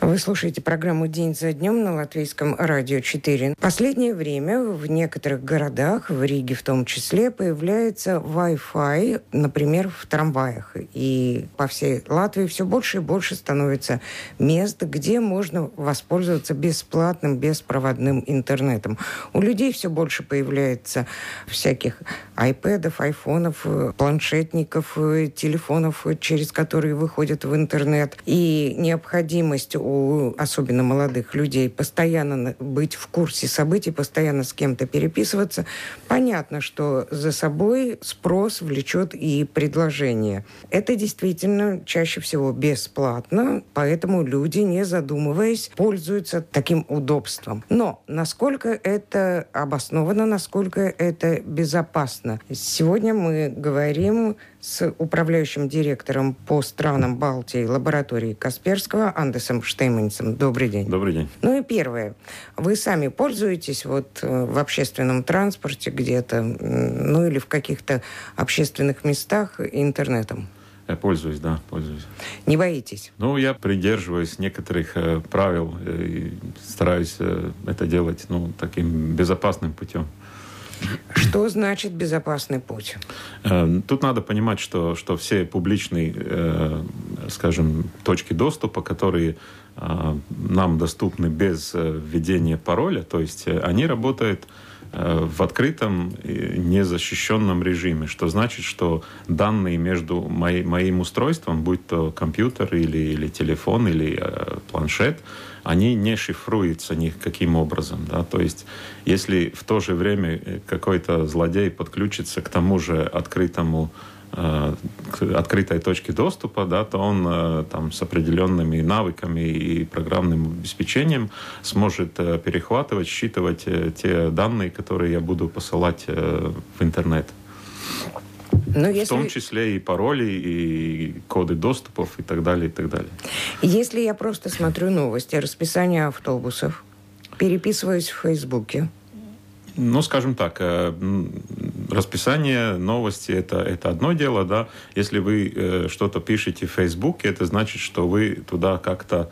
Вы слушаете программу «День за днем» на Латвийском радио 4. В последнее время в некоторых городах, в Риге в том числе, появляется Wi-Fi, например, в трамваях. И по всей Латвии все больше и больше становится мест, где можно воспользоваться бесплатным, беспроводным интернетом. У людей все больше появляется всяких айпэдов, айфонов, планшетников, телефонов, через которые выходят в интернет. И необходимость у особенно молодых людей постоянно быть в курсе событий, постоянно с кем-то переписываться. Понятно, что за собой спрос влечет и предложение. Это действительно чаще всего бесплатно, поэтому люди, не задумываясь, пользуются таким удобством. Но насколько это обосновано, насколько это безопасно? Сегодня мы говорим с управляющим директором по странам Балтии лаборатории Касперского Андесом Штейманисом. Добрый день. Добрый день. Ну и первое. Вы сами пользуетесь в общественном транспорте где-то, или в каких-то общественных местах интернетом? Я пользуюсь. Не боитесь? Я придерживаюсь некоторых правил и стараюсь это делать таким безопасным путем. Что значит безопасный путь? Тут надо понимать, что все публичные, точки доступа, которые нам доступны без введения пароля, то есть они работают в открытом, незащищенном режиме, что значит, что данные между моим устройством, будь то компьютер или телефон, или планшет, они не шифруются никаким образом. Да? То есть, если в то же время какой-то злодей подключится к тому же открытой точке доступа, да, то он с определенными навыками и программным обеспечением сможет перехватывать, считывать те данные, которые я буду посылать в интернет. В том числе и пароли, и коды доступов, и так далее, и так далее. Если я просто смотрю новости, расписание автобусов, переписываюсь в Фейсбуке. Скажем так, расписание новости – это одно дело, да. Если вы что-то пишете в Фейсбуке, это значит, что вы туда как-то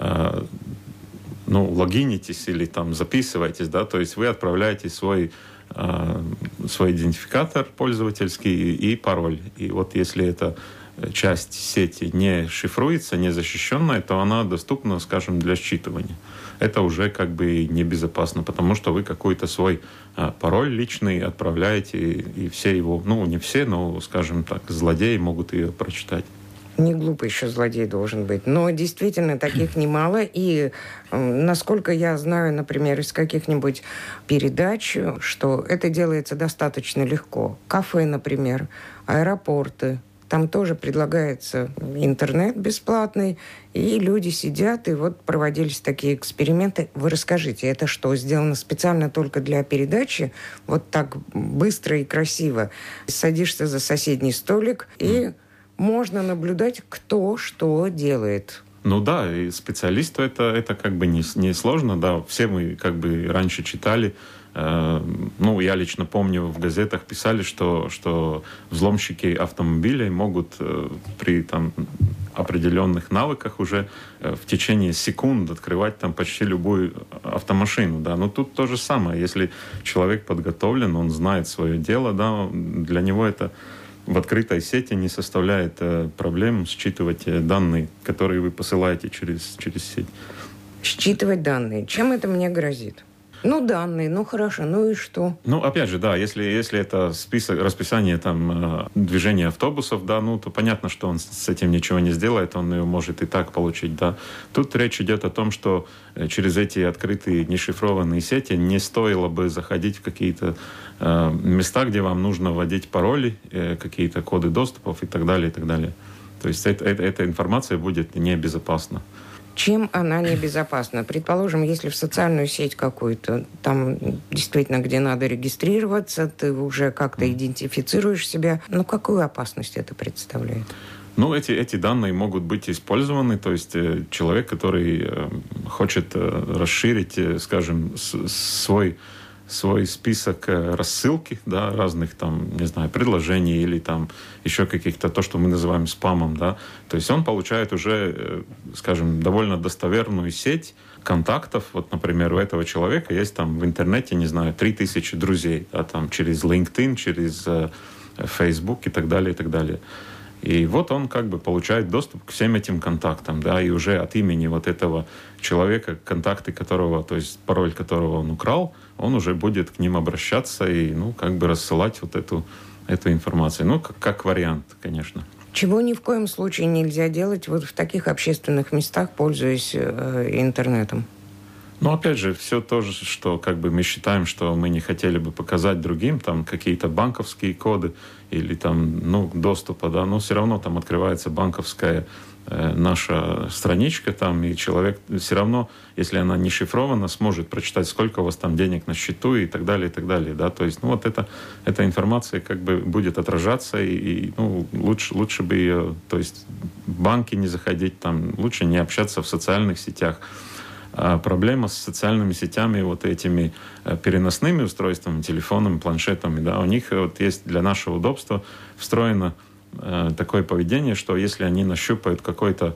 логинитесь или записываетесь, да, то есть вы отправляете свой идентификатор пользовательский и пароль. И если эта часть сети не шифруется, не защищенная, то она доступна, скажем, для считывания. Это уже небезопасно, потому что вы какой-то свой пароль личный отправляете, и все его, не все, но, скажем так, злодеи могут ее прочитать. Не глупый еще злодей должен быть. Но действительно таких немало. И насколько я знаю, например, из каких-нибудь передач, что это делается достаточно легко. Кафе, например, аэропорты. Там тоже предлагается интернет бесплатный, и люди сидят, и проводились такие эксперименты. Вы расскажите, это что, сделано специально только для передачи? Так быстро и красиво. Садишься за соседний столик, и можно наблюдать, кто что делает. И специалисту это не сложно, да. Все мы раньше читали. Я лично помню, в газетах писали, что взломщики автомобилей могут при определенных навыках уже в течение секунд открывать почти любую автомашину. Да. Но тут то же самое. Если человек подготовлен, он знает свое дело, да, для него это в открытой сети не составляет проблем считывать данные, которые вы посылаете через сеть. Считывать данные. Чем это мне грозит? Данные, хорошо, и что? Опять же, да, если это расписание движения автобусов, да, то понятно, что он с этим ничего не сделает, он ее может и так получить, да. Тут речь идет о том, что через эти открытые нешифрованные сети не стоило бы заходить в какие-то места, где вам нужно вводить пароли, какие-то коды доступов и так далее, и так далее. То есть эта информация будет небезопасна. Чем она небезопасна? Предположим, если в социальную сеть какую-то, там действительно, где надо регистрироваться, ты уже как-то идентифицируешь себя. Какую опасность это представляет? Эти данные могут быть использованы, то есть человек, который хочет расширить, скажем, свой список рассылки, да, разных там, не знаю, предложений или там еще каких-то, то, что мы называем спамом, да. То есть он получает уже, скажем, довольно достоверную сеть контактов. Вот, например, у этого человека есть там в интернете, не знаю, 3000 друзей, да, там через LinkedIn, через Facebook и так далее, и так далее. И вот он как бы получает доступ к всем этим контактам, да, и уже от имени вот этого человека, контакты которого, то есть пароль которого он украл, он уже будет к ним обращаться и, ну, как бы рассылать вот эту информацию. Ну, как вариант, конечно. Чего ни в коем случае нельзя делать вот в таких общественных местах, пользуясь интернетом? Но опять же, все то же, что как бы мы считаем, что мы не хотели бы показать другим, там какие-то банковские коды или там, ну, доступа, да, но все равно там открывается банковская наша страничка там, и человек все равно, если она не шифрована, сможет прочитать, сколько у вас там денег на счету и так далее, да, то есть, ну, вот эта информация как бы будет отражаться, и ну, лучше бы ее, то есть, в банки не заходить, там, лучше не общаться в социальных сетях. А проблема с социальными сетями, вот этими переносными устройствами, телефонами, планшетами, да, у них вот есть для нашего удобства встроено такое поведение, что если они нащупают какую-то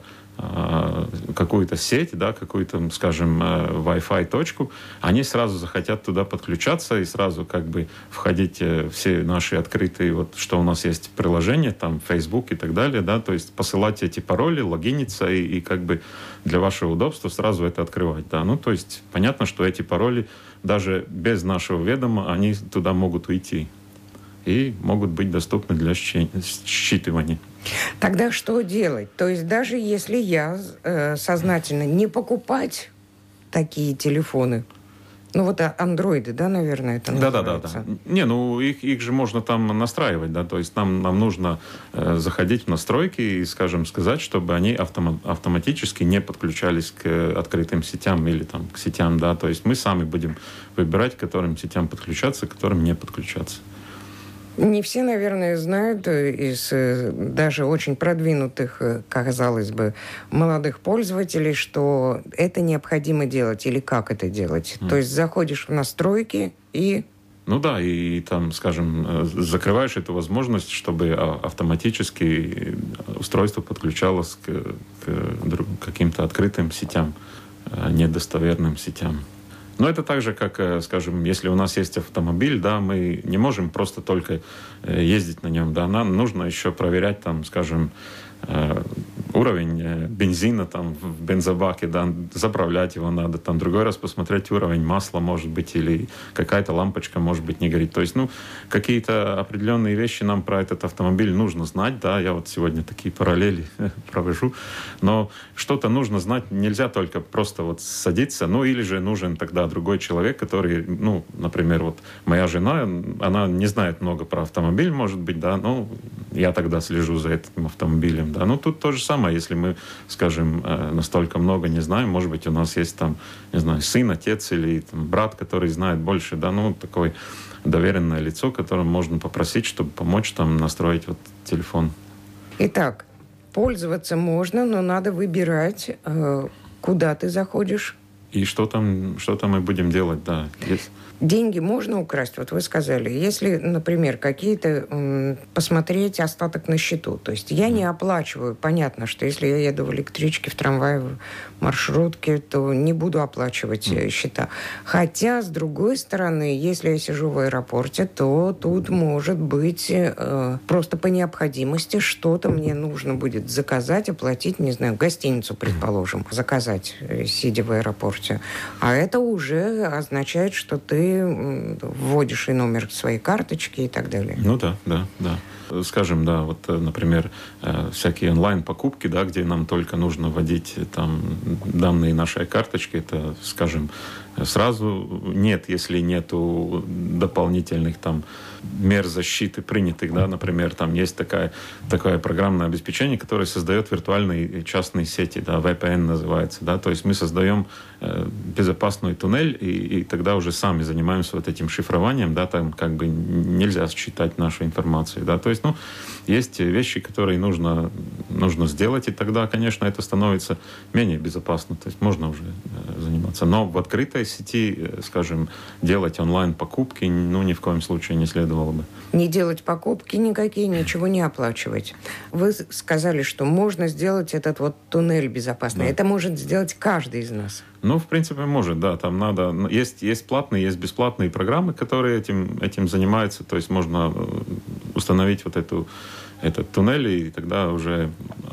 сеть, да, какую-то, скажем, Wi-Fi точку, они сразу захотят туда подключаться и сразу как бы входить все наши открытые, вот что у нас есть приложения, там, Facebook и так далее, да, то есть посылать эти пароли, логиниться и как бы для вашего удобства сразу это открывать, да, ну, то есть понятно, что эти пароли даже без нашего ведома, они туда могут уйти и могут быть доступны для считывания. Тогда что делать? То есть даже если я сознательно не покупать такие телефоны, ну вот андроиды, да, наверное, это называется? Да. Не, ну их же можно там настраивать, да, то есть нам нужно заходить в настройки и, скажем, сказать, чтобы они автоматически не подключались к открытым сетям или там к сетям, да, то есть мы сами будем выбирать, к которым сетям подключаться, к которым не подключаться. Не все, наверное, знают из даже очень продвинутых, казалось бы, молодых пользователей, что это необходимо делать или как это делать. То есть заходишь в настройки и... Ну да, и там, скажем, закрываешь эту возможность, чтобы автоматически устройство подключалось к каким-то открытым сетям, недостоверным сетям. Но это так же, как, скажем, если у нас есть автомобиль, да, мы не можем просто только ездить на нем, да, нам нужно еще проверять, там, скажем, уровень бензина там в бензобаке, да, заправлять его надо, там другой раз посмотреть уровень масла, может быть, или какая-то лампочка, может быть, не горит. То есть, ну, какие-то определенные вещи нам про этот автомобиль нужно знать, да, я вот сегодня такие параллели провожу, но что-то нужно знать, нельзя только просто вот садиться, ну, или же нужен тогда другой человек, который, ну, например, вот моя жена, она не знает много про автомобиль, может быть, да, ну, я тогда слежу за этим автомобилем, да, ну, тут то же самое, если мы, скажем, настолько много не знаем, может быть, у нас есть там, не знаю, сын, отец или там, брат, который знает больше, да, ну, такое доверенное лицо, которому можно попросить, чтобы помочь там настроить вот телефон. Итак, пользоваться можно, но надо выбирать, куда ты заходишь. И что там мы будем делать, да, есть. Деньги можно украсть, вот вы сказали. Если, например, какие-то посмотреть остаток на счету. То есть я не оплачиваю. Понятно, что если я еду в электричке, в трамвае, в маршрутке, то не буду оплачивать счета. Хотя, с другой стороны, если я сижу в аэропорте, то тут может быть просто по необходимости что-то мне нужно будет заказать, оплатить, не знаю, гостиницу, предположим, заказать, сидя в аэропорте. А это уже означает, что ты вводишь и номер своей карточки и так далее. Ну да. Скажем, да, вот, например, всякие онлайн-покупки, да, где нам только нужно вводить там данные нашей карточки, это, скажем, сразу нет, если нету дополнительных там мер защиты принятых, да, например, там есть такое программное обеспечение, которое создает виртуальные частные сети, да, VPN называется, да, то есть мы создаем безопасный туннель и тогда уже сами занимаемся вот этим шифрованием, да, там как бы нельзя считать нашу информацию, да, то есть, ну, есть вещи, которые нужно сделать, и тогда, конечно, это становится менее безопасно, то есть можно уже заниматься. Но в открытой сети, скажем, делать онлайн-покупки, ни в коем случае не следовало бы. Не делать покупки никакие, ничего не оплачивать. Вы сказали, что можно сделать этот вот туннель безопасный. Да. Это может сделать каждый из нас. В принципе, может, да. Там надо... Есть платные, есть бесплатные программы, которые этим занимаются. То есть можно установить вот этот туннель, и тогда уже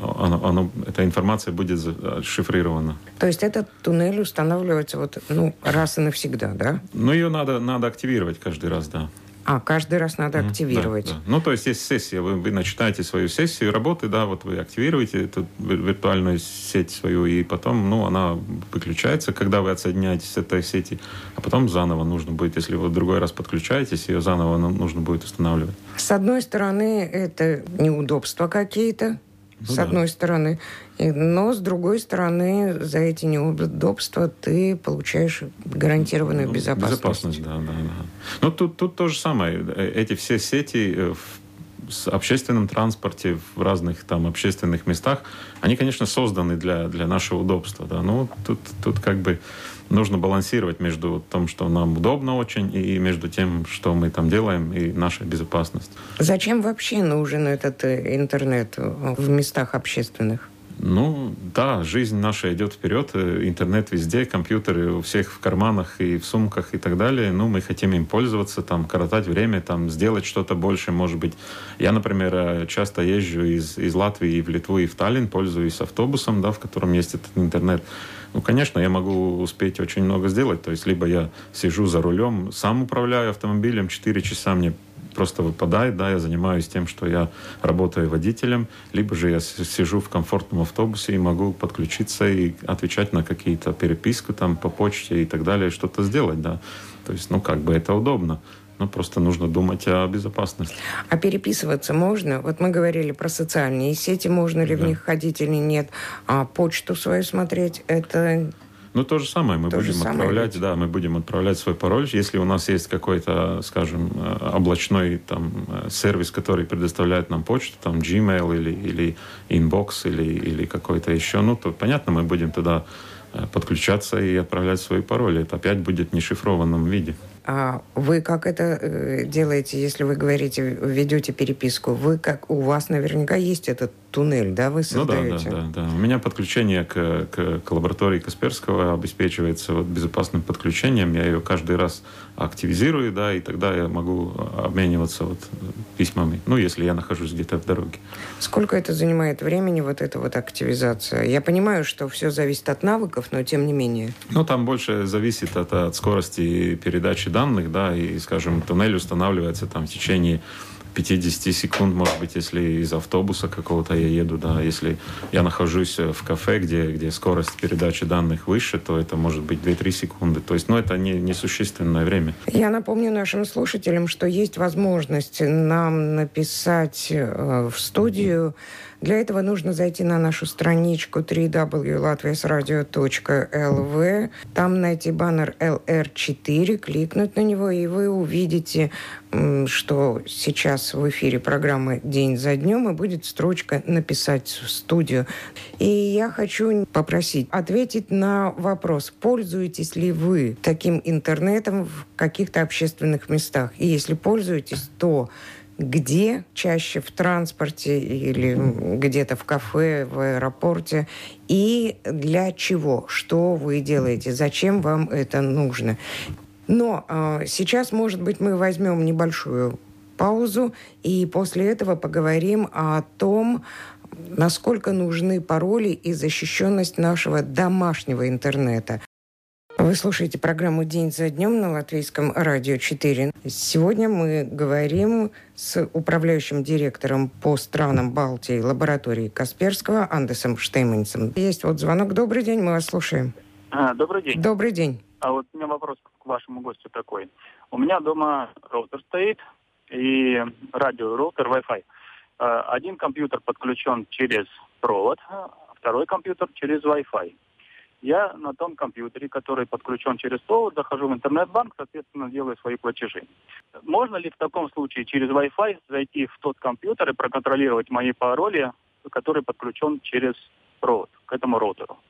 эта информация будет шифрирована. То есть этот туннель устанавливается раз и навсегда, да? Ее надо активировать каждый раз, да. Каждый раз надо активировать. Да. То есть есть сессия, вы начинаете свою сессию работы, да, вот вы активируете эту виртуальную сеть свою, и потом, она выключается, когда вы отсоединяетесь с этой сети, а потом заново нужно будет, если вы в другой раз подключаетесь, ее заново нужно будет устанавливать. С одной стороны, это неудобства какие-то, с одной стороны. Но, с другой стороны, за эти неудобства ты получаешь гарантированную безопасность. Безопасность, да. Тут то же самое. Эти все сети в общественном транспорте, в разных там общественных местах, они, конечно, созданы для нашего удобства. Да. Тут как бы нужно балансировать между тем, что нам удобно очень, и между тем, что мы там делаем, и наша безопасность. Зачем вообще нужен этот интернет в местах общественных? Жизнь наша идет вперед, интернет везде, компьютеры у всех в карманах и в сумках и так далее. Мы хотим им пользоваться, коротать время, сделать что-то больше, может быть. Я, например, часто езжу из Латвии в Литву и в Таллин, пользуюсь автобусом, в котором есть этот интернет. Конечно, я могу успеть очень много сделать. То есть, либо я сижу за рулем, сам управляю автомобилем, 4 часа мне просто выпадает, я занимаюсь тем, что я работаю водителем, либо же я сижу в комфортном автобусе и могу подключиться и отвечать на какие-то переписки по почте и так далее, что-то сделать, да. То есть, это удобно. Просто нужно думать о безопасности. А переписываться можно? Вот мы говорили про социальные сети, можно ли в них ходить или нет. А почту свою смотреть, это... То же самое. Мы будем отправлять свой пароль. Если у нас есть какой-то, скажем, облачной сервис, который предоставляет нам почту, Gmail или Inbox или какой-то еще, то понятно, мы будем туда подключаться и отправлять свои пароли. Это опять будет в нешифрованном виде. А вы как это делаете, если вы говорите, ведете переписку? У вас наверняка есть этот туннель, да, вы создаете? Да. У меня подключение к лаборатории Касперского обеспечивается безопасным подключением. Я ее каждый раз активизирую, и тогда я могу обмениваться письмами, если я нахожусь где-то в дороге. Сколько это занимает времени, эта активизация? Я понимаю, что все зависит от навыков, но тем не менее. Там больше зависит от скорости передачи данных, и, скажем, туннель устанавливается в течение 50 секунд, может быть, если из автобуса какого-то я еду, если я нахожусь в кафе, где скорость передачи данных выше, то это может быть 2-3 секунды. То есть, это несущественное время. Я напомню нашим слушателям, что есть возможность нам написать в студию. Для этого нужно зайти на нашу страничку www.latviasradio.lv, там найти баннер LR4, кликнуть на него, и вы увидите, что сейчас в эфире программы «День за днем», и будет строчка «Написать в студию». И я хочу попросить ответить на вопрос, пользуетесь ли вы таким интернетом в каких-то общественных местах? И если пользуетесь, то где? Чаще в транспорте или где-то в кафе, в аэропорте? И для чего? Что вы делаете? Зачем вам это нужно? Но сейчас, может быть, мы возьмем небольшую паузу и после этого поговорим о том, насколько нужны пароли и защищенность нашего домашнего интернета. Вы слушаете программу «День за днем» на Латвийском радио 4. Сегодня мы говорим с управляющим директором по странам Балтии лаборатории Касперского Андесом Штейманисом. Есть звонок. Добрый день, мы вас слушаем. Добрый день. Добрый день. У меня вопрос к вашему гостю такой. У меня дома роутер стоит и радиороутер Wi-Fi. Один компьютер подключен через провод, второй компьютер через Wi-Fi. Я на том компьютере, который подключен через провод, захожу в интернет-банк, соответственно, делаю свои платежи. Можно ли в таком случае через Wi-Fi зайти в тот компьютер и проконтролировать мои пароли, который подключен через провод к этому роутеру?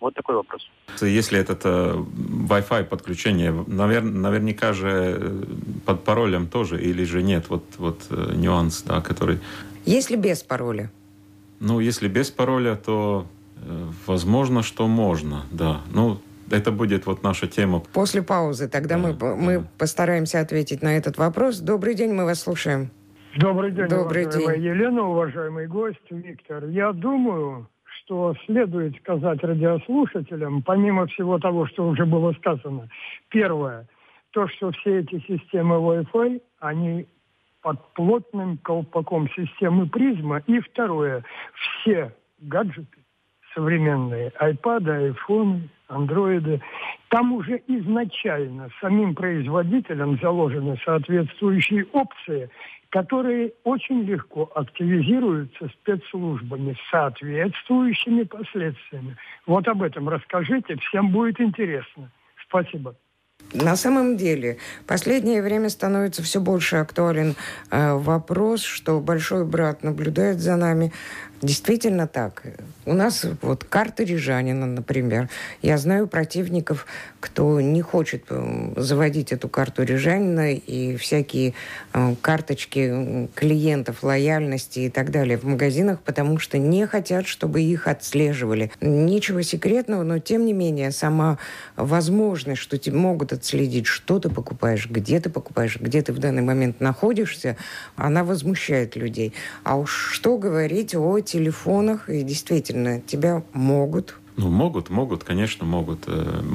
Вот такой вопрос. Если это Wi-Fi подключение, наверняка же под паролем тоже, или же нет? Вот нюанс, да, который... Если без пароля? Ну, если без пароля, то возможно, что можно, да. Ну, это будет вот наша тема. После паузы тогда мы постараемся ответить на этот вопрос. Добрый день, мы вас слушаем. Добрый день, уважаемая день. Елена, уважаемый гость Виктор. Я думаю, что следует сказать радиослушателям, помимо всего того, что уже было сказано. Первое, то, что все эти системы Wi-Fi, они под плотным колпаком системы призма. И второе, все гаджеты современные, айпады, айфоны, андроиды, там уже изначально самим производителям заложены соответствующие опции, которые очень легко активизируются спецслужбами с соответствующими последствиями. Вот об этом расскажите, всем будет интересно. Спасибо. На самом деле, в последнее время становится все больше актуален вопрос, что большой брат наблюдает за нами. Действительно так. У нас вот карта Рижанина, например. Я знаю противников, кто не хочет заводить эту карту Рижанина и всякие карточки клиентов, лояльности и так далее в магазинах, потому что не хотят, чтобы их отслеживали. Ничего секретного, но тем не менее сама возможность, что тебе могут отследить, что ты покупаешь, где ты в данный момент находишься, она возмущает людей. А уж что говорить о телефонах, и действительно, тебя могут... Ну, могут, конечно, могут.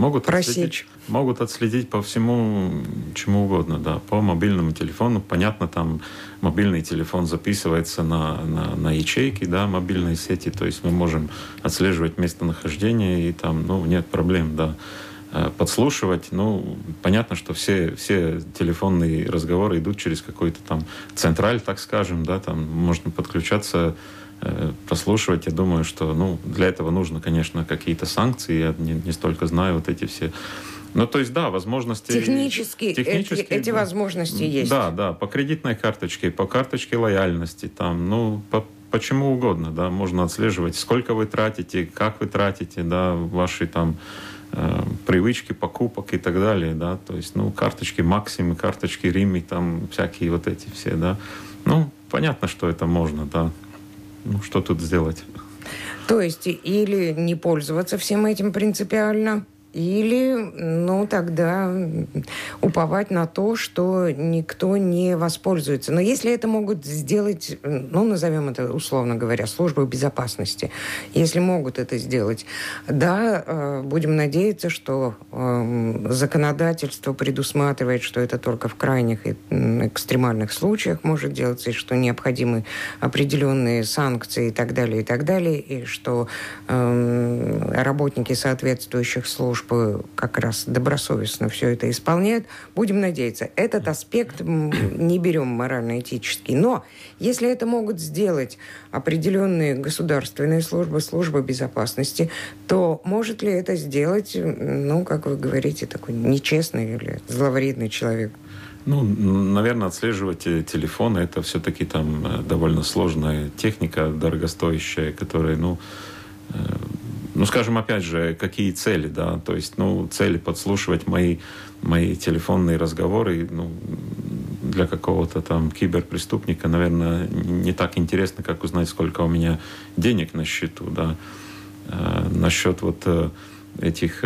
Могут отследить по всему, чему угодно, да. По мобильному телефону, понятно, там мобильный телефон записывается на ячейки, да, мобильной сети, то есть мы можем отслеживать местонахождение, и там, ну, нет проблем, да. Подслушивать, ну, понятно, что все телефонные разговоры идут через какой-то там централь, так скажем, да, там можно подключаться, прослушивать. Я думаю, что, ну, для этого нужно, конечно, какие-то санкции, я не столько знаю вот эти все. Ну, то есть, да, возможности... Технически эти да, возможности есть. Да, по кредитной карточке, по карточке лояльности, там, ну, по чему угодно, да, можно отслеживать, сколько вы тратите, как вы тратите, да, ваши там привычки покупок и так далее, да, то есть, ну, карточки Максимы, карточки Римми, там, всякие вот эти все, да. Ну, понятно, что это можно, да. Ну, что тут сделать? То есть, или не пользоваться всем этим принципиально, или, ну, тогда уповать на то, что никто не воспользуется. Но если это могут сделать, ну, назовем это, условно говоря, службы безопасности, если могут это сделать, да, будем надеяться, что законодательство предусматривает, что это только в крайних и экстремальных случаях может делаться, и что необходимы определенные санкции и так далее, и что работники соответствующих служб как раз добросовестно все это исполняют. Будем надеяться. Этот аспект не берем морально-этический. Но если это могут сделать определенные государственные службы безопасности, то может ли это сделать, ну, как вы говорите, такой нечестный или зловредный человек? Ну, наверное, отслеживать телефоны, это все-таки там довольно сложная техника, дорогостоящая, которая, ну, скажем, опять же, какие цели, да, то есть, ну, цели подслушивать мои телефонные разговоры, ну, для какого-то там киберпреступника, наверное, не так интересно, как узнать, сколько у меня денег на счету, да. Насчет вот этих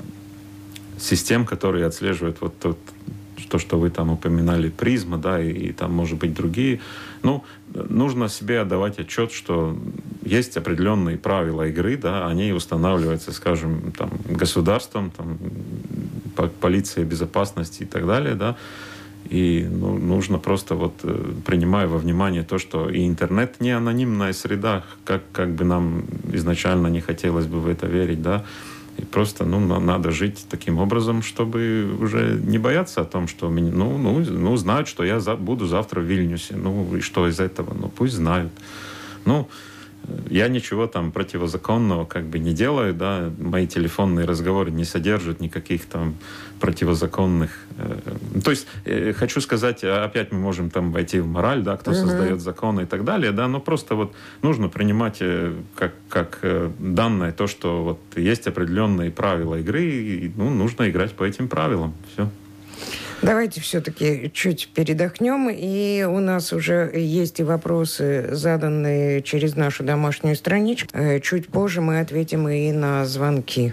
систем, которые отслеживают вот то, что вы там упоминали, призма, да, и там, может быть, другие. Ну, нужно себе отдавать отчет, что есть определенные правила игры, да, они устанавливаются, скажем, там, государством, там, полицией безопасности и так далее, да, и ну, нужно просто вот, принимая во внимание то, что и интернет не анонимная среда, как бы нам изначально не хотелось бы в это верить, да, и просто, ну, надо жить таким образом, чтобы уже не бояться о том, что знают, что я буду завтра в Вильнюсе. Ну, и что из этого? Ну, пусть знают. Ну, Я ничего там противозаконного как бы не делаю, да, мои телефонные разговоры не содержат никаких там противозаконных... То есть, хочу сказать, опять мы можем там войти в мораль, да, кто создает законы и так далее, да, но просто вот нужно принимать как данное то, что вот есть определенные правила игры, и нужно играть по этим правилам, все. Давайте все-таки чуть передохнем. И у нас уже есть и вопросы, заданные через нашу домашнюю страничку. Чуть позже мы ответим и на звонки.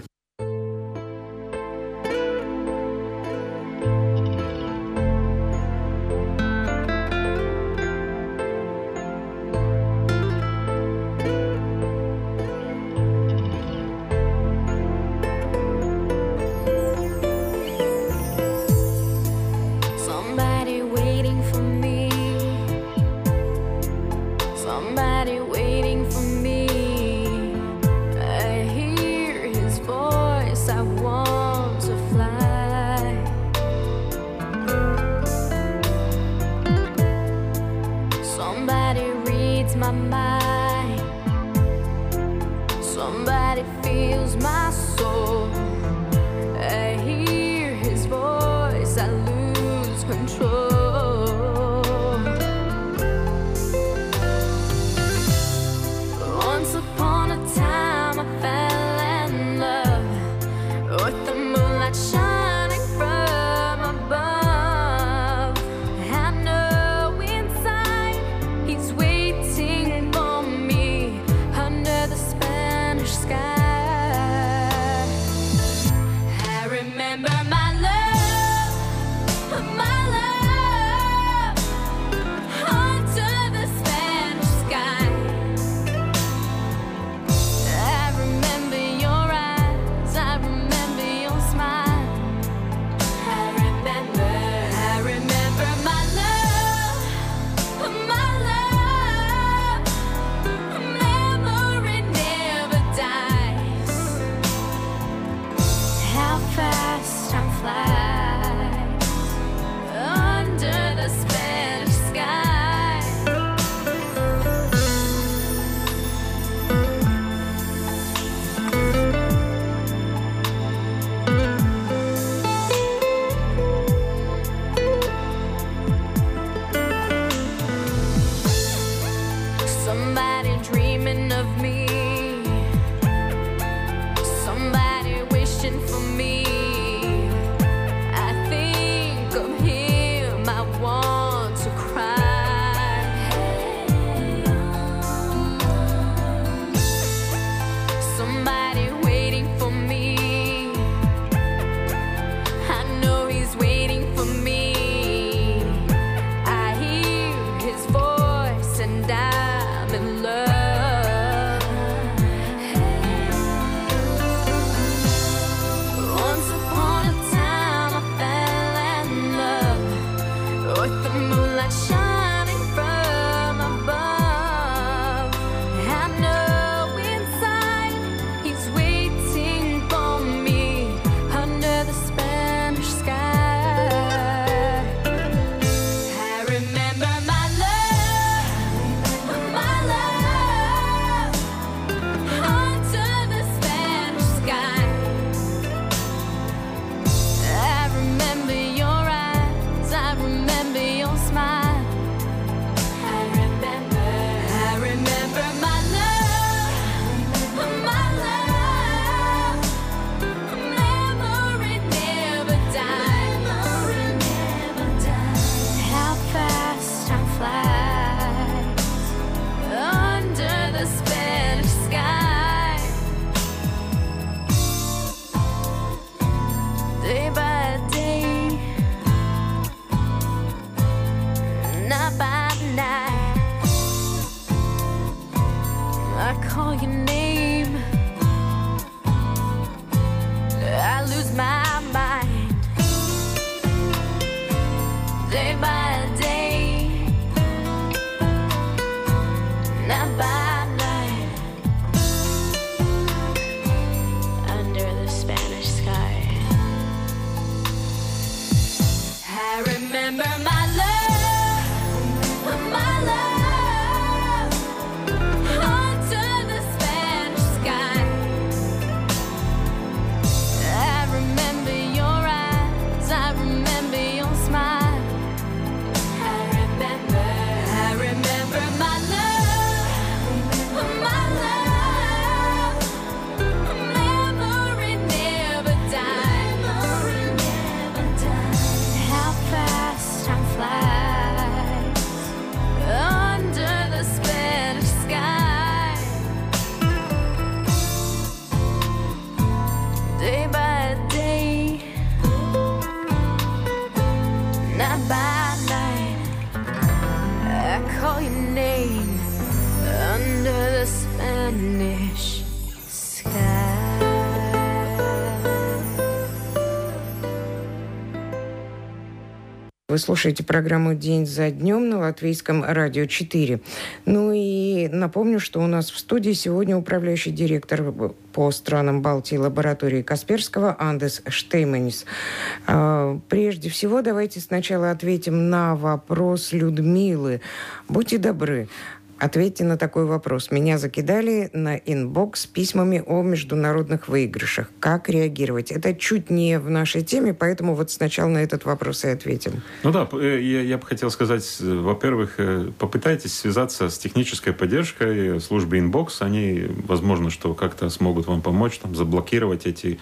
Вы слушаете программу «День за днем» на Латвийском радио 4. Ну и напомню, что у нас в студии сегодня управляющий директор по странам Балтии лаборатории Касперского Андес Штейманис. Прежде всего, давайте сначала ответим на вопрос Людмилы. Будьте добры. Ответьте на такой вопрос. Меня закидали на инбокс письмами о международных выигрышах. Как реагировать? Это чуть не в нашей теме, поэтому вот сначала на этот вопрос и ответим. Ну да, я бы хотел сказать, во-первых, попытайтесь связаться с технической поддержкой службы инбокс. Они, возможно, что как-то смогут вам помочь, там, заблокировать эти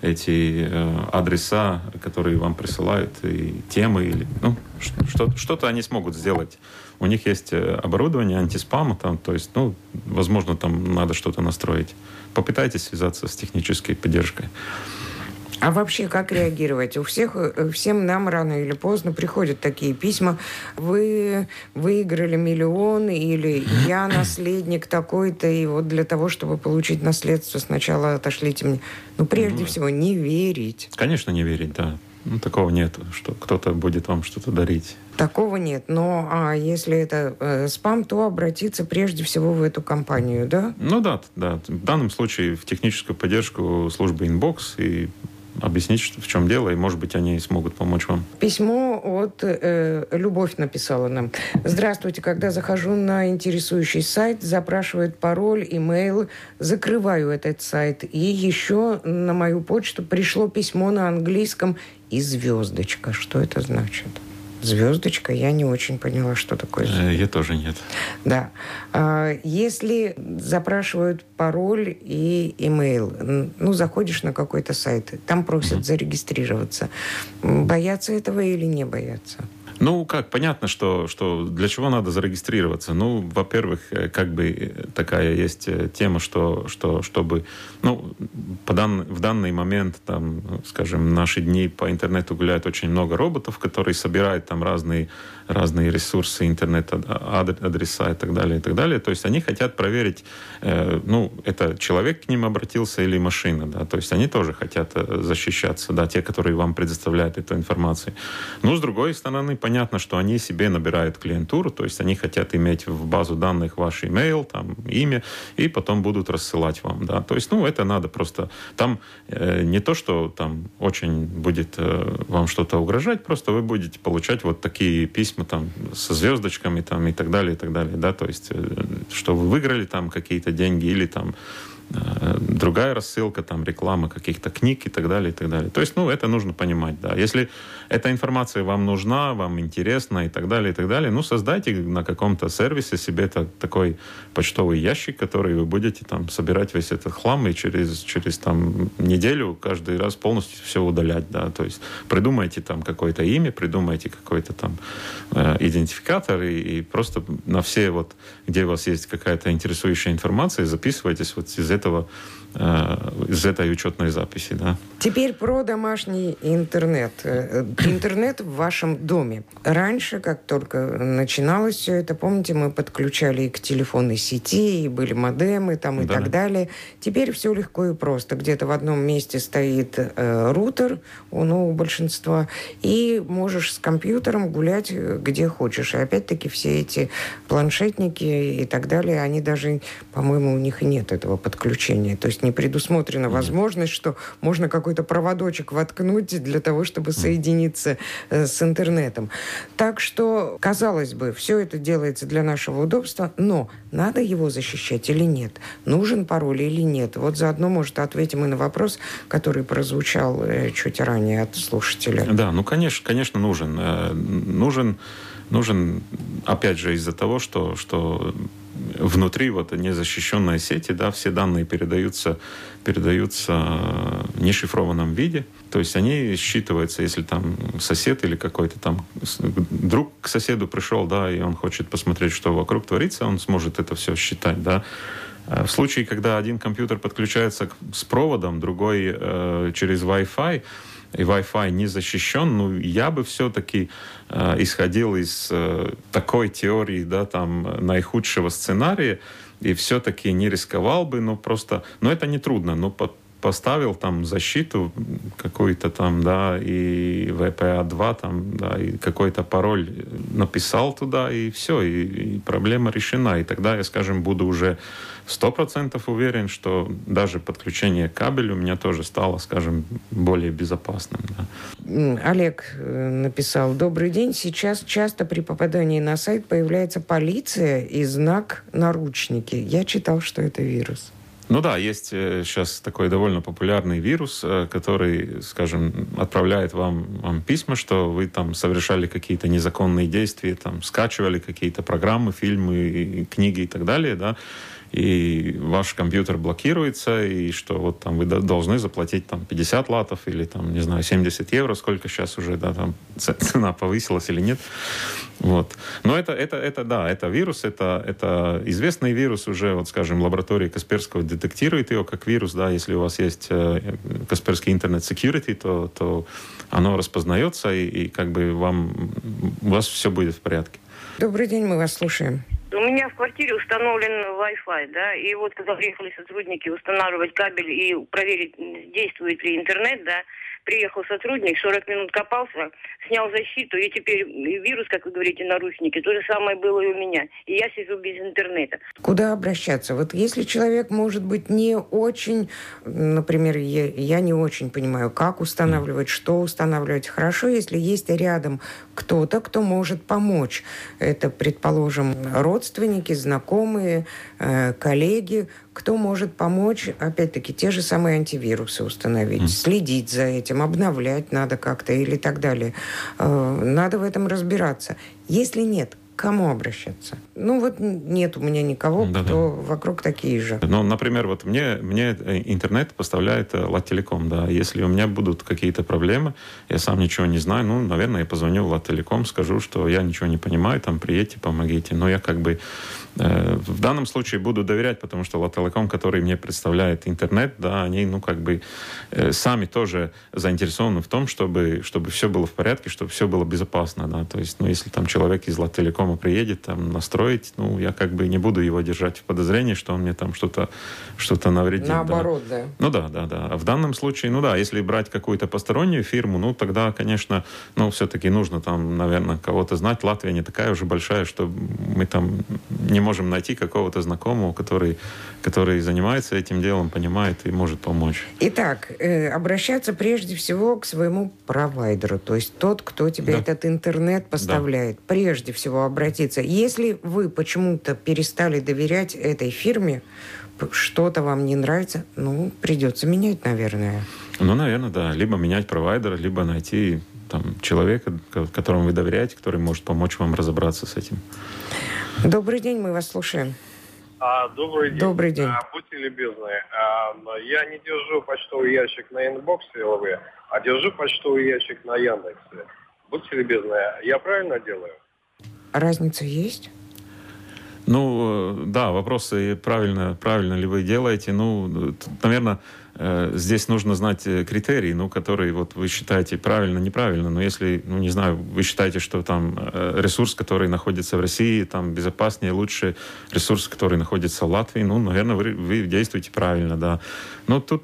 адреса, которые вам присылают, и темы, или что-то они смогут сделать. У них есть оборудование антиспама, там, то есть, возможно, там надо что-то настроить. Попытайтесь связаться с технической поддержкой. А вообще, как реагировать? Всем нам рано или поздно приходят такие письма. Вы выиграли миллион, или я наследник такой-то, и вот для того, чтобы получить наследство, сначала отошлите мне. Прежде всего, не верить. Конечно, не верить, да. Такого нет, что кто-то будет вам что-то дарить. Такого нет. Но если это спам, то обратиться прежде всего в эту компанию, да? Да. В данном случае в техническую поддержку службы инбокс и объяснить, в чем дело, и, может быть, они смогут помочь вам. Письмо от Любовь написала нам. Здравствуйте. Когда захожу на интересующий сайт, запрашивает пароль, имейл, закрываю этот сайт. И еще на мою почту пришло письмо на английском и звездочка. Что это значит? Звездочка, я не очень поняла, что такое. Я тоже нет. Да. Если запрашивают пароль и имейл, заходишь на какой-то сайт, там просят зарегистрироваться. Боятся этого или не боятся? Понятно, что для чего надо зарегистрироваться. Во-первых, такая есть тема, что чтобы, в данный момент, там, скажем, наши дни по интернету гуляют очень много роботов, которые собирают там разные ресурсы, интернет-адреса и так далее, и так далее. То есть они хотят проверить, это человек к ним обратился или машина, да, то есть они тоже хотят защищаться, да, те, которые вам предоставляют эту информацию. С другой стороны, понятно, что они себе набирают клиентуру, то есть они хотят иметь в базу данных ваш имейл, там, имя, и потом будут рассылать вам, да. То есть, это надо просто... Там не то, что там очень будет вам что-то угрожать, просто вы будете получать вот такие письма там со звездочками там и так далее, да, то есть, что вы выиграли там какие-то деньги или там другая рассылка, там, реклама каких-то книг и так далее, и так далее. То есть, это нужно понимать, да. Если эта информация вам нужна, вам интересна и так далее, создайте на каком-то сервисе себе такой почтовый ящик, который вы будете там собирать весь этот хлам и через там неделю каждый раз полностью все удалять, да. То есть, придумайте там какое-то имя, придумайте какой-то там идентификатор и просто на все вот, где у вас есть какая-то интересующая информация, записывайтесь вот из этой учетной записи, да. Теперь про домашний интернет. Интернет в вашем доме. Раньше, как только начиналось все это, помните, мы подключали и к телефонной сети, и были модемы там, и так далее. Теперь все легко и просто. Где-то в одном месте стоит рутер у большинства, и можешь с компьютером гулять где хочешь. И опять-таки все эти планшетники и так далее, они даже, по-моему, у них и нет этого подключения. То есть не предусмотрена возможность, что можно какой-то проводочек воткнуть для того, чтобы соединиться с интернетом. Так что, казалось бы, все это делается для нашего удобства, но надо его защищать или нет? Нужен пароль или нет? Вот заодно, может, ответим и на вопрос, который прозвучал чуть ранее от слушателя. Да, конечно, нужен. Нужен, опять же, из-за того, что внутри вот незащищенной сети, да, все данные передаются в нешифрованном виде. То есть они считываются, если там сосед или какой-то там друг к соседу пришел, да, и он хочет посмотреть, что вокруг творится, он сможет это все считать, да. В случае, когда один компьютер подключается с проводом, другой через Wi-Fi, и Wi-Fi не защищен, я бы все-таки исходил из такой теории, да, там, наихудшего сценария, и все-таки не рисковал бы, но это не трудно, поставил там защиту, какой-то там, да, и VPA2 там, да, и какой-то пароль написал туда, и все, и проблема решена. И тогда я, скажем, буду уже 100% уверен, что даже подключение к кабелю у меня тоже стало, скажем, более безопасным. Да. Олег написал: «Добрый день. Сейчас часто при попадании на сайт появляется полиция и знак «наручники». Я читал, что это вирус». Ну да, есть сейчас такой довольно популярный вирус, который, скажем, отправляет вам письма, что вы там совершали какие-то незаконные действия, там скачивали какие-то программы, фильмы, книги и так далее, да, и ваш компьютер блокируется, и что вот там вы должны заплатить там 50 латов или там, не знаю, 70 евро, сколько сейчас уже, да, там цена повысилась или нет. Вот. Но это вирус, это известный вирус уже, вот, скажем, лаборатория Касперского детектирует его как вирус, да, если у вас есть Касперский Internet Security, то оно распознается, и как бы у вас все будет в порядке. Добрый день, мы вас слушаем. У меня в квартире установлен Wi-Fi, да, и вот когда приехали сотрудники устанавливать кабель и проверить, действует ли интернет, да, приехал сотрудник, 40 минут копался, снял защиту, и теперь вирус, как вы говорите, наручники, то же самое было и у меня. И я сижу без интернета. Куда обращаться? Вот если человек, может быть, не очень, например, я не очень понимаю, как устанавливать, что устанавливать. Хорошо, если есть рядом кто-то, кто может помочь. Это, предположим, родственники, знакомые, коллеги, кто может помочь, опять-таки, те же самые антивирусы установить, следить за этим, обновлять надо как-то или так далее. Надо в этом разбираться. Если нет, к кому обращаться? Ну вот нет у меня никого, кто вокруг такие же. Ну, например, вот мне интернет поставляет Латтелеком, да. Если у меня будут какие-то проблемы, я сам ничего не знаю, ну, наверное, я позвоню в Латтелеком, скажу, что я ничего не понимаю, там, приедьте, помогите. Но я как бы в данном случае буду доверять, потому что Латтелеком, который мне представляет интернет, да, они, ну, как бы сами тоже заинтересованы в том, чтобы все было в порядке, чтобы все было безопасно, да. То есть, ну, если там человек из Латтелекома приедет там настроить, ну, я как бы не буду его держать в подозрении, что он мне там что-то навредит. Наоборот, да. Ну, да. А в данном случае, ну, да, если брать какую-то постороннюю фирму, ну, тогда, конечно, ну, все-таки нужно там, наверное, кого-то знать. Латвия не такая уже большая, что мы там не можем найти какого-то знакомого, который занимается этим делом, понимает и может помочь. Итак, обращаться прежде всего к своему провайдеру, то есть тот, кто тебе этот интернет поставляет. Да. Прежде всего обратиться. Если вы почему-то перестали доверять этой фирме, что-то вам не нравится, ну, придется менять, наверное. Ну, наверное, да. Либо менять провайдера, либо найти там человека, которому вы доверяете, который может помочь вам разобраться с этим. Добрый день, мы вас слушаем. Добрый день. Добрый день. Будьте любезны. Я не держу почтовый ящик на инбоксе ЛВ, а держу почтовый ящик на Яндексе. Будьте любезны, я правильно делаю? Разница есть? Ну, да, вопросы, правильно ли вы делаете. Ну, наверное, здесь нужно знать критерии, ну, которые вот вы считаете правильно, неправильно. Но если, ну, не знаю, вы считаете, что там ресурс, который находится в России, там безопаснее, лучше ресурс, который находится в Латвии, ну, наверное, вы действуете правильно, да. Но тут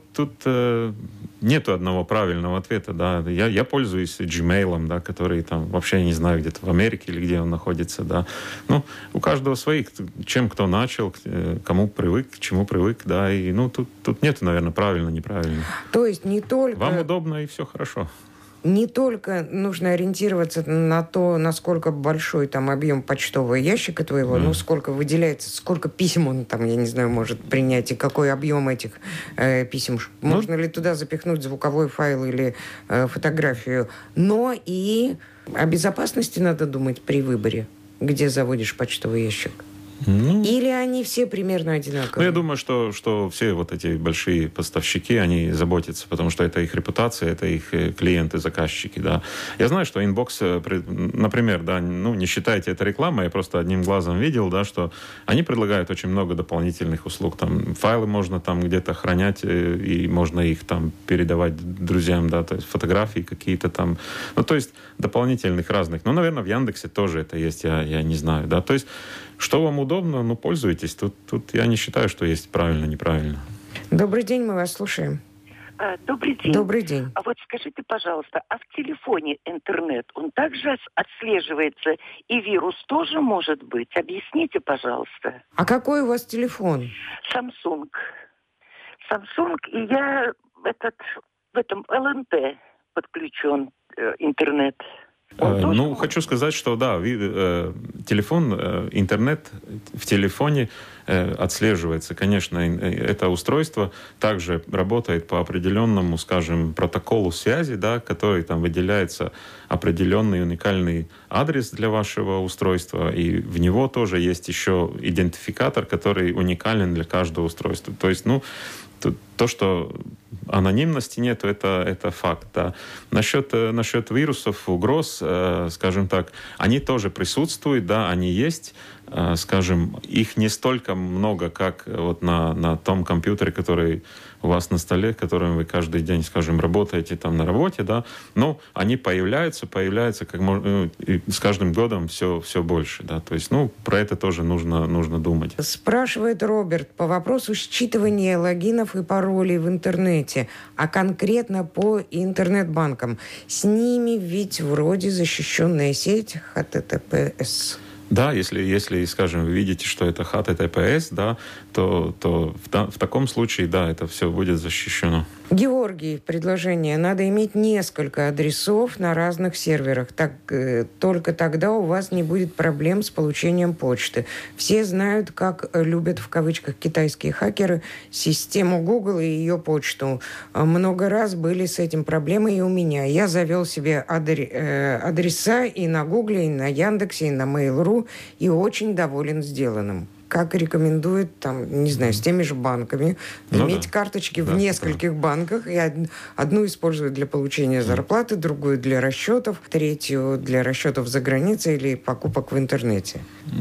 нету одного правильного ответа, да. Я пользуюсь Gmail'ом, да, который там вообще, я не знаю, где-то в Америке или где он находится, да. Ну, у каждого своих, чем кто начал, кому привык, к чему привык, да, и, ну, тут нету, наверное, правильно, неправильно. То есть не только... Вам удобно, и все хорошо. Не только нужно ориентироваться на то, насколько большой там объем почтового ящика твоего, ну, сколько выделяется, сколько писем он там, я не знаю, может принять, и какой объем этих писем. Можно ли туда запихнуть звуковой файл или фотографию. Но и о безопасности надо думать при выборе, где заводишь почтовый ящик. Или они все примерно одинаковые? Ну, я думаю, что все вот эти большие поставщики, они заботятся, потому что это их репутация, это их клиенты, заказчики, да. Я знаю, что Inbox, например, да, ну, не считайте это рекламой, я просто одним глазом видел, да, что они предлагают очень много дополнительных услуг. Там файлы можно там где-то хранять, и можно их там передавать друзьям, да, то есть фотографии какие-то там. Ну, то есть дополнительных разных. Ну, наверное, в Яндексе тоже это есть, я не знаю, да. То есть что вам удобно, ну, пользуйтесь. Тут я не считаю, что есть правильно, неправильно. Добрый день, мы вас слушаем. Добрый день. Добрый день. А вот скажите, пожалуйста, а в телефоне интернет, он также отслеживается, и вирус тоже может быть? Объясните, пожалуйста. А какой у вас телефон? Samsung, и я в этом ЛНТ подключен интернет. Хочу сказать, что да, телефон, интернет в телефоне отслеживается. Конечно, это устройство также работает по определенному, скажем, протоколу связи, да, который там выделяется определенный уникальный адрес для вашего устройства, и в него тоже есть еще идентификатор, который уникален для каждого устройства. То есть, то, что анонимности нет, это факт. Да. Насчет вирусов, угроз, скажем так, они тоже присутствуют, да, они есть. Скажем, их не столько много, как вот на том компьютере, который у вас на столе, которым вы каждый день, скажем, работаете там на работе, да, но они появляются как и с каждым годом все больше, да, то есть, про это тоже нужно думать. Спрашивает Роберт по вопросу считывания логинов и паролей в интернете, а конкретно по интернет-банкам. С ними ведь вроде защищенная сеть HTTPS. Да, если, скажем, вы видите, что это HTTPS, да, то в таком случае, да, это все будет защищено. Георгий, предложение. Надо иметь несколько адресов на разных серверах. Только тогда у вас не будет проблем с получением почты. Все знают, как любят в кавычках китайские хакеры систему Google и ее почту. Много раз были с этим проблемы и у меня. Я завел себе адреса и на Google, и на Яндексе, и на Mail.ru, и очень доволен сделанным. Как рекомендуют, с теми же банками, иметь карточки в нескольких банках, и одну использовать для получения зарплаты, другую для расчетов, третью для расчетов за границей или покупок в интернете.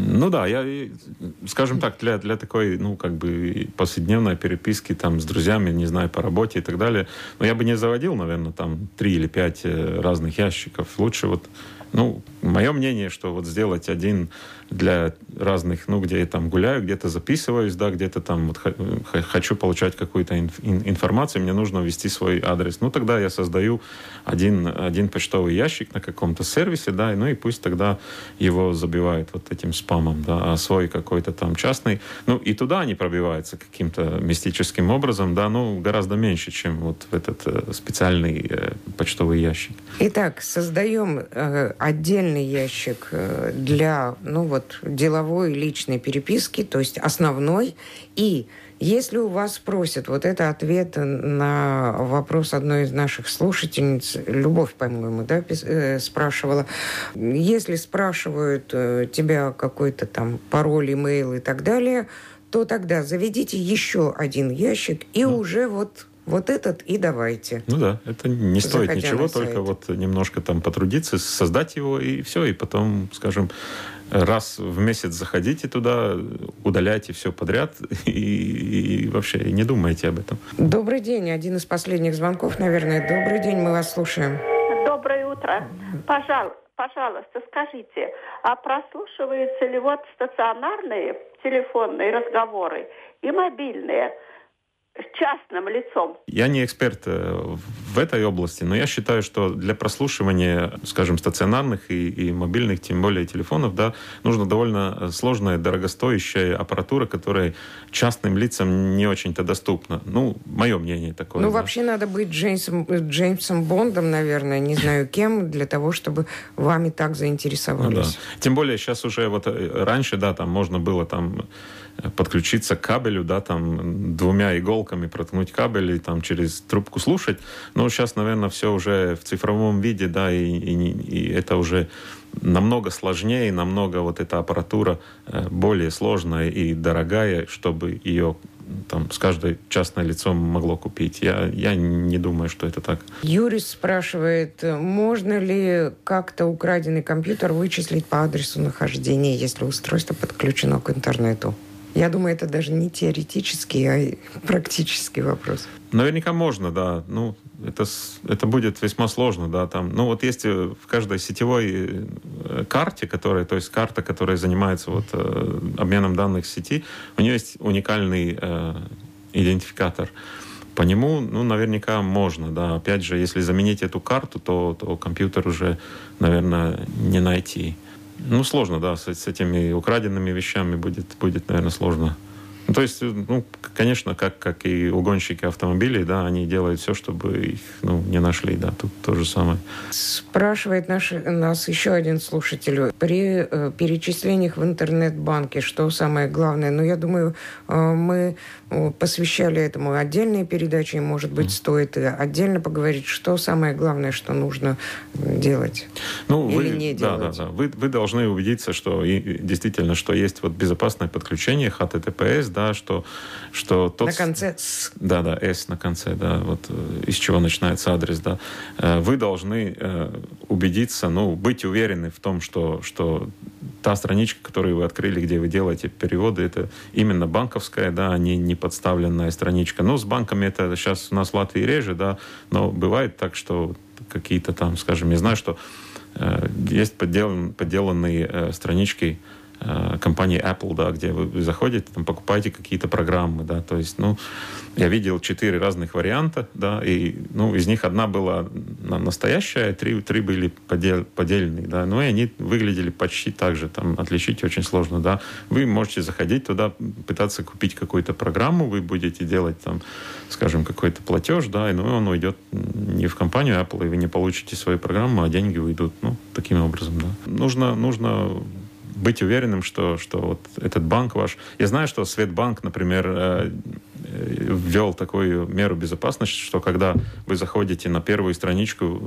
Скажем так, для такой, повседневной переписки с друзьями, не знаю, по работе и так далее, я бы не заводил, наверное, 3 или 5 разных ящиков. Лучше мое мнение, что сделать один для разных, где я гуляю, где-то записываюсь, да, где-то хочу получать какую-то информацию, мне нужно ввести свой адрес. Тогда я создаю один почтовый ящик на каком-то сервисе, да, и пусть тогда его забивают этим спамом, да, а свой какой-то частный, и туда они пробиваются каким-то мистическим образом, да, гораздо меньше, чем в этот специальный почтовый ящик. Итак, создаем отдельный ящик для, деловой личной переписки, то есть основной. И если у вас спросят, это ответ на вопрос одной из наших слушательниц, Любовь, по-моему, да, спрашивала, если спрашивают тебя какой-то пароль, имейл и так далее, то тогда заведите еще один ящик и уже вот этот и давайте. Это не стоит ничего, только немножко потрудиться, создать его, и все, и потом, скажем, раз в месяц заходите туда, удаляйте все подряд и вообще не думайте об этом. Добрый день. Один из последних звонков, наверное. Добрый день, мы вас слушаем. Доброе утро. Пожалуйста, скажите, а прослушиваются ли стационарные телефонные разговоры и мобильные с частным лицом? Я не эксперт в этой области, но я считаю, что для прослушивания, скажем, стационарных и мобильных, тем более телефонов, да, нужно довольно сложная, дорогостоящая аппаратура, которая частным лицам не очень-то доступна. Мое мнение такое. Вообще надо быть Джеймсом Бондом, наверное, не знаю кем, для того, чтобы вами так заинтересовались. Тем более сейчас уже раньше, да, можно было подключиться к кабелю, да, 2 иголками проткнуть кабель и через трубку слушать. Но сейчас, наверное, все уже в цифровом виде, да, и это уже намного сложнее, намного эта аппаратура более сложная и дорогая, чтобы ее с каждой частное лицо могло купить. Я не думаю, что это так. Юрис спрашивает, можно ли как-то украденный компьютер вычислить по адресу нахождения, если устройство подключено к интернету? Я думаю, это даже не теоретический, а практический вопрос. Наверняка можно, да. Это будет весьма сложно, да. Есть в каждой сетевой карте, то есть карта, которая занимается обменом данных в сети, у нее есть уникальный идентификатор. по нему, ну, наверняка можно, да. Опять же, если заменить эту карту, то компьютер уже, наверное, не найти. Ну, сложно, да, с этими украденными вещами будет, наверное, сложно. Ну, то есть, ну, конечно, как и угонщики автомобилей, да, они делают все, чтобы их, ну, не нашли, да, тут то же самое. Спрашивает нас еще один слушатель. При перечислениях в интернет-банке что самое главное? Ну, я думаю, мы посвящали этому отдельные передачи, и, может быть, стоит отдельно поговорить, что самое главное, что нужно делать, ну, или не делать. Да. Вы должны убедиться, что действительно, что есть вот безопасное подключение HTTPS, да, что тот... На конце «с». Да, «с» на конце, да, вот из чего начинается адрес, да. Вы должны убедиться, ну, быть уверены в том, что та страничка, которую вы открыли, где вы делаете переводы, это именно банковская, да, а не подставленная страничка. Ну, с банками это сейчас у нас в Латвии реже, да, но бывает так, что какие-то там, скажем, я знаю, что есть подделанные странички компании Apple, да, где вы заходите, там покупаете какие-то программы, да, то есть, ну, я видел 4 разных варианта, да, и, ну, из них одна была настоящая, 3 были поддельные, да, ну, и они выглядели почти так же, там, отличить очень сложно, да. Вы можете заходить туда, пытаться купить какую-то программу, вы будете делать, там, скажем, какой-то платеж, да, и, ну, он уйдет не в компанию Apple, и вы не получите свою программу, а деньги уйдут, ну, таким образом, да. Нужно быть уверенным, что вот этот банк ваш... Я знаю, что Светбанк, например, ввел такую меру безопасности, что когда вы заходите на первую страничку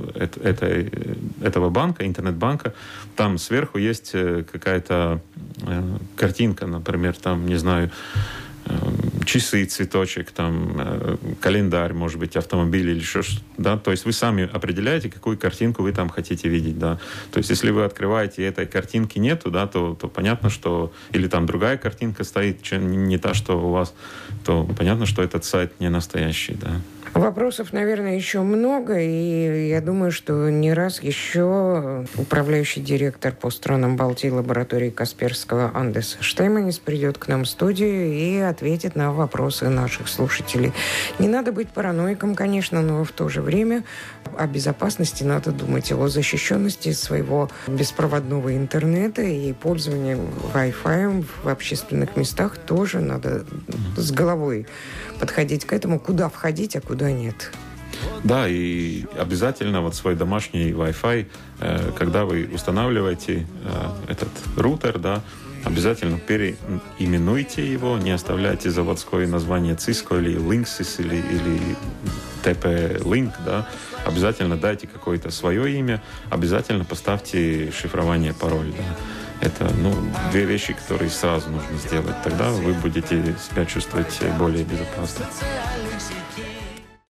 этого банка, интернет-банка, там сверху есть какая-то картинка, например, там, не знаю, часы, цветочек, там, календарь, может быть, автомобиль или что-то, да, то есть вы сами определяете, какую картинку вы там хотите видеть, да, то есть если вы открываете и этой картинки нету, да, то понятно, что, или там другая картинка стоит, не та, что у вас, то понятно, что этот сайт не настоящий, да. Вопросов, наверное, еще много, и я думаю, что не раз еще управляющий директор по странам Балтии лаборатории Касперского Андес Штейманис придет к нам в студию и ответит на вопросы наших слушателей. Не надо быть параноиком, конечно, но в то же время о безопасности надо думать, о защищенности своего беспроводного интернета и пользования Wi-Fi в общественных местах тоже надо с головой подходить к этому, куда входить, а куда нет. Да, и обязательно вот свой домашний Wi-Fi, когда вы устанавливаете этот рутер, да, обязательно переименуйте его, не оставляйте заводское название Cisco или Linksys или TP-Link, да, обязательно дайте какое-то свое имя, обязательно поставьте шифрование, пароль, да. Это, ну, 2 вещи, которые сразу нужно сделать. Тогда вы будете себя чувствовать более безопасно.